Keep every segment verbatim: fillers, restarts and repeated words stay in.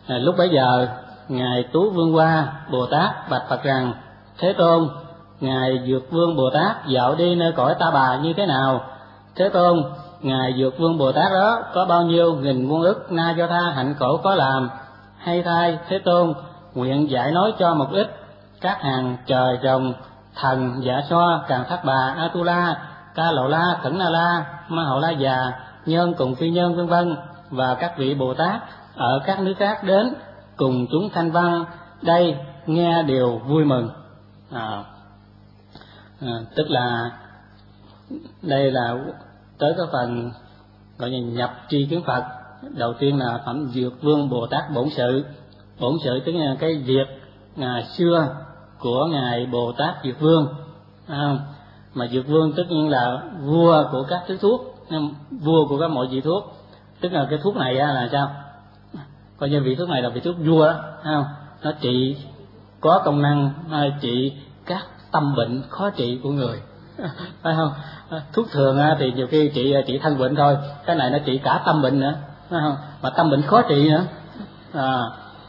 À, lúc bấy giờ ngài Tú Vương Hoa Bồ Tát bạch Phật rằng: Thế Tôn, ngài Dược Vương Bồ Tát dạo đi nơi cõi Ta Bà như thế nào? Thế Tôn, ngài Dược Vương Bồ Tát đó có bao nhiêu nghìn muôn ức na do tha hạnh khổ có làm? Hay thay Thế Tôn, nguyện giải nói cho một ít. Các hàng trời rồng, thần, dạ xoa, Càn Thác Bà, Atula, Ca Lậu La, Khẩn Na La, Ma Hậu La Già, nhân cùng phi nhân vân vân, và các vị Bồ Tát ở các nước khác đến cùng chúng thanh văn đây nghe đều vui mừng. À, à, tức là đây là tới cái phần gọi là nhập tri kiến Phật. Đầu tiên là phẩm Dược Vương Bồ Tát bổn sự. Bổn sự tức là cái việc ngày xưa của ngài Bồ Tát Dược Vương. À, mà Dược Vương tất nhiên là vua của các thứ thuốc, vua của các mọi vị thuốc. Tức là cái thuốc này là sao? Coi như vị thuốc này là vị thuốc vua đó, không? Nó trị có công năng trị các tâm bệnh khó trị của người, phải không? Thuốc thường thì nhiều khi trị trị thân bệnh thôi, cái này nó trị cả tâm bệnh nữa, phải không? Mà tâm bệnh khó trị nữa. À,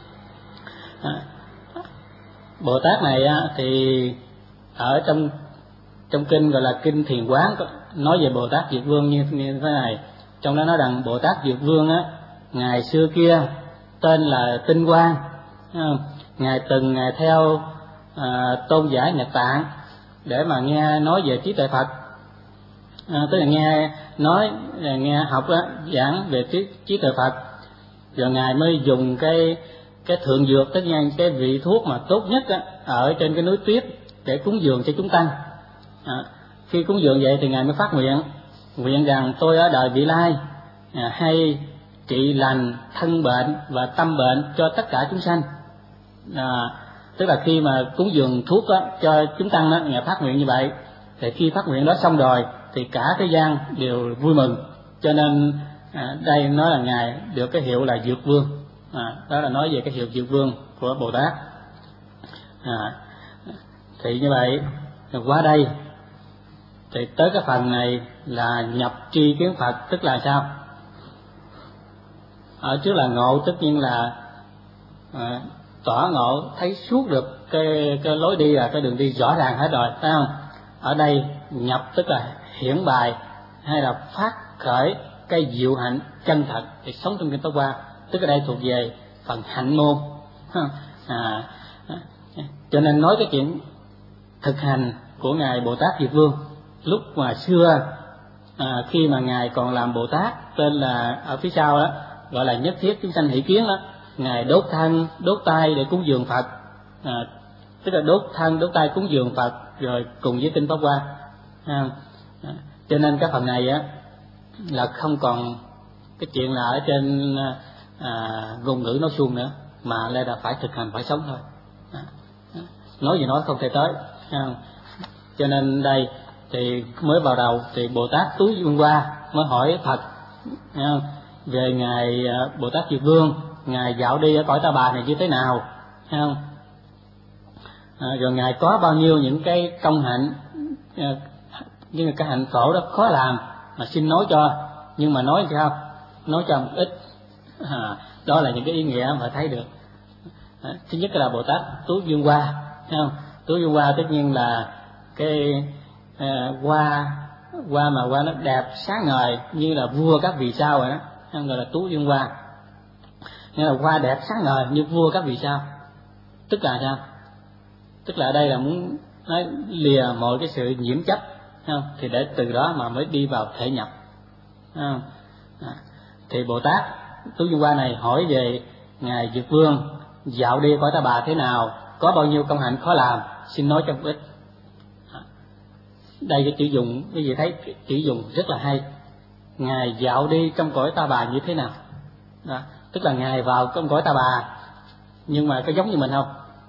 Bồ Tát này thì ở trong trong kinh gọi là kinh Thiền Quán nói về Bồ Tát Dược Vương như, như thế này. Trong đó nói rằng Bồ Tát Dược Vương á, ngày xưa kia tên là Tinh Quang, ngài từng ngài theo à, tôn giả Nhật Tạng để mà nghe nói về trí tuệ Phật, à, tức là nghe nói nghe học đó, giảng về trí, trí tuệ Phật, rồi ngài mới dùng cái cái thượng dược, tất nhiên cái vị thuốc mà tốt nhất á, ở trên cái núi tuyết để cúng dường cho chúng tăng. À, khi cúng dường vậy thì ngài mới phát nguyện nguyện rằng tôi ở đời vị lai à, hay trị lành thân bệnh và tâm bệnh cho tất cả chúng sanh. À, tức là khi mà cúng dường thuốc đó, cho chúng tăng đó, ngài phát nguyện như vậy, thì khi phát nguyện đó xong rồi thì cả thế gian đều vui mừng. Cho nên à, đây nói là ngài được cái hiệu là Dược Vương. À, đó là nói về cái hiệu Dược Vương của Bồ Tát. À, thì như vậy qua đây thì tới cái phần này là nhập tri kiến Phật, tức là sao? Ở trước là ngộ, tất nhiên là à, tỏ ngộ, thấy suốt được cái cái lối đi, là cái đường đi rõ ràng hết rồi, phải không? Ở đây nhập tức là hiển bài hay là phát khởi cái diệu hạnh chân thật để sống trong kinh Pháp Hoa, tức ở đây thuộc về phần hạnh môn. À, cho nên nói cái chuyện thực hành của ngài Bồ Tát Dược Vương lúc mà xưa, à, khi mà ngài còn làm Bồ Tát, tên là ở phía sau đó gọi là Nhất Thiết Chúng Sanh Hỷ Kiến đó, ngài đốt thân đốt tay để cúng dường Phật, à, tức là đốt thân đốt tay cúng dường Phật rồi cùng với kinh Pháp Hoa. À, à, cho nên cái phần này á là không còn cái chuyện là ở trên à, ngôn ngữ nói suông nữa, mà đây là phải thực hành, phải sống thôi. À, nói gì nói không thể tới. À, cho nên đây thì mới vào đầu thì Bồ Tát Tú Vương Hoa mới hỏi Phật à, về ngài Bồ Tát Dược Vương, ngài dạo đi ở cõi Ta Bà này như thế nào, thấy không? À, rồi ngài có bao nhiêu những cái công hạnh, à, nhưng mà cái hạnh khổ đó khó làm mà xin nói cho, nhưng mà nói sao? Nói cho một ít. À, đó là những cái ý nghĩa mà thấy được. À, thứ nhất là Bồ Tát Tú Vương Hoa, thấy không? Tú Vương Hoa tất nhiên là cái à, hoa hoa mà hoa nó đẹp sáng ngời như là vua các vì sao rồi đó, gọi là Tú Vương Hoa. Nghĩa là hoa đẹp sáng ngời như vua các vì sao. Tức là sao? Tức là ở đây là muốn nói lìa mọi cái sự nhiễm chấp, không? Thì để từ đó mà mới đi vào thể nhập, không? À, thì Bồ Tát Tú Vương Hoa này hỏi về ngài Dược Vương dạo đi cõi Ta Bà thế nào, có bao nhiêu công hạnh khó làm, xin nói cho một ít. À, đây cái chữ dùng, quý vị thấy chữ dùng rất là hay. Ngài dạo đi trong cõi Ta Bà như thế nào? Đó, tức là ngài vào trong cõi Ta Bà, nhưng mà có giống như mình không?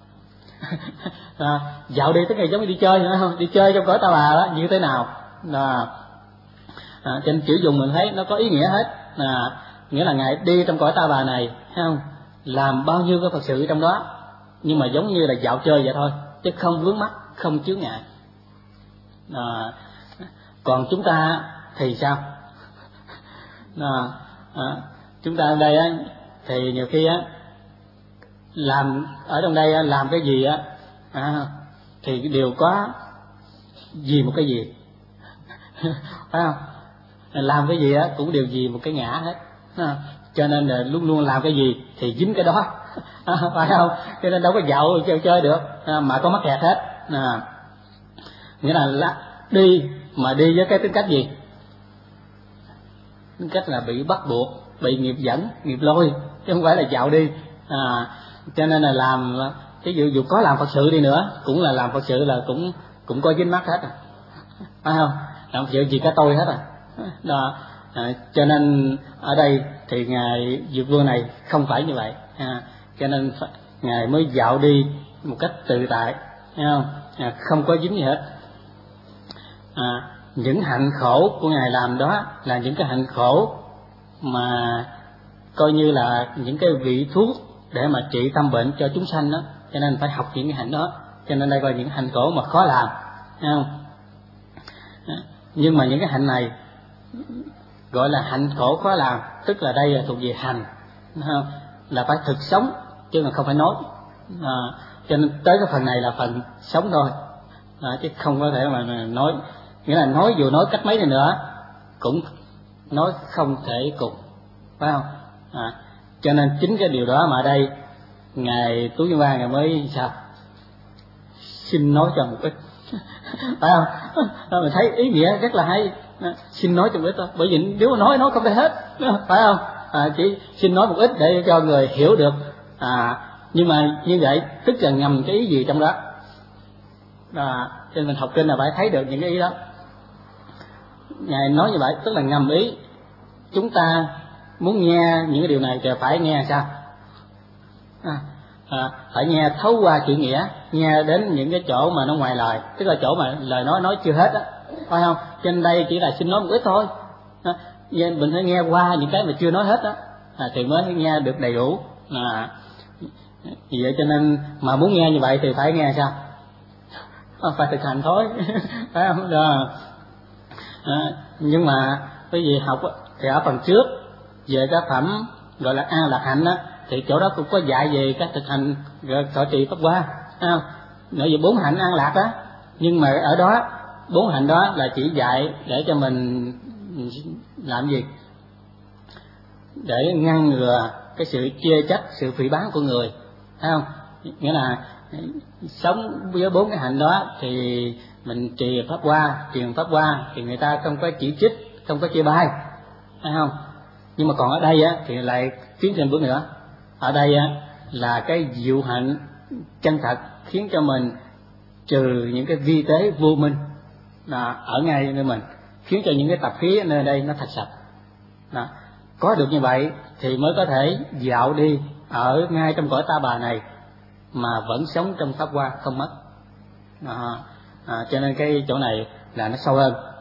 À, dạo đi tức là giống như đi chơi nữa không? Đi chơi trong cõi Ta Bà đó như thế nào? À, à, trên chữ dùng mình thấy nó có ý nghĩa hết. À, nghĩa là ngài đi trong cõi Ta Bà này, thấy không? Làm bao nhiêu cái Phật sự trong đó, nhưng mà giống như là dạo chơi vậy thôi, chứ không vướng mắc, không chướng ngại. À, còn chúng ta thì sao? À, à, chúng ta ở đây á, thì nhiều khi á làm ở trong đây làm cái gì á à, thì đều có vì một cái gì phải không? Làm cái gì á cũng đều vì một cái ngã hết à, cho nên là luôn luôn làm cái gì thì dính cái đó à, phải không? Cho nên đâu có dạo chơi, chơi được à, mà có mắc kẹt hết à. Nghĩa là đi mà đi với cái tính cách gì? Tính cách là bị bắt buộc, bị nghiệp dẫn, nghiệp lôi, chứ không phải là dạo đi à. Cho nên là làm cái dù, dù có làm Phật sự đi nữa cũng là làm Phật sự là cũng cũng có dính mắc hết à, phải không? Làm Phật sự gì cả tôi hết à đó à, cho nên ở đây thì ngài Dược Vương này không phải như vậy à, cho nên ngài mới dạo đi một cách tự tại, thấy không? À, không có dính gì hết à, những hạnh khổ của ngài làm đó là những cái hạnh khổ mà coi như là những cái vị thuốc để mà trị tâm bệnh cho chúng sanh đó, cho nên phải học những cái hạnh đó. Cho nên đây gọi những hạnh khổ mà khó làm, thấy không? Nhưng mà những cái hạnh này gọi là hạnh khổ khó làm, tức là đây là thuộc về hành, không? Là phải thực sống chứ mà không phải nói à, cho nên tới cái phần này là phần sống thôi à, chứ không có thể mà nói. Nghĩa là nói dù nói cách mấy này nữa cũng nói không thể cùng, phải không à, cho nên chính cái điều đó mà ở đây ngài Tú Văn Ba ngài mới sao xin nói cho một ít phải không? Mình thấy ý nghĩa rất là hay, xin nói cho một ít thôi, bởi vì nếu mà nói nói không thể hết, phải không à, chỉ xin nói một ít để cho người hiểu được à, nhưng mà như vậy tức là ngầm cái ý gì trong đó à, cho nên mình học kinh là phải thấy được những cái ý đó. Ngài nói như vậy tức là ngầm ý chúng ta muốn nghe những cái điều này thì phải nghe sao à, à, phải nghe thấu qua chữ nghĩa, nghe đến những cái chỗ mà nó ngoài lời, tức là chỗ mà lời nói nói chưa hết á, phải không? Trên đây chỉ là xin nói một ít thôi à, mình phải nghe qua những cái mà chưa nói hết á à, thì mới nghe được đầy đủ à, vì vậy cho nên mà muốn nghe như vậy thì phải nghe sao à, phải thực hành thôi phải không? Rồi à, nhưng mà cái gì học thì ở phần trước về cái phẩm gọi là an lạc hạnh á, thì chỗ đó cũng có dạy về các thực hành thọ trì pháp hoa, không? Nói về bốn hạnh an lạc đó, nhưng mà ở đó bốn hạnh đó là chỉ dạy để cho mình làm gì? Để ngăn ngừa cái sự chê trách, sự phỉ báng của người, thấy không? Nghĩa là sống với bốn cái hạnh đó thì mình trì pháp hoa, truyền pháp hoa thì người ta không có chỉ trích, không có chê bai, thấy không? Nhưng mà còn ở đây á thì lại tiến thêm bước nữa. Ở đây á là cái diệu hạnh chân thật khiến cho mình trừ những cái vi tế vô minh là ở ngay nơi mình, khiến cho những cái tập khí ở nơi đây nó thật sạch. Đó. Có được như vậy thì mới có thể dạo đi ở ngay trong cõi ta bà này mà vẫn sống trong pháp hoa không mất. Đó. À, cho nên cái chỗ này là nó sâu hơn.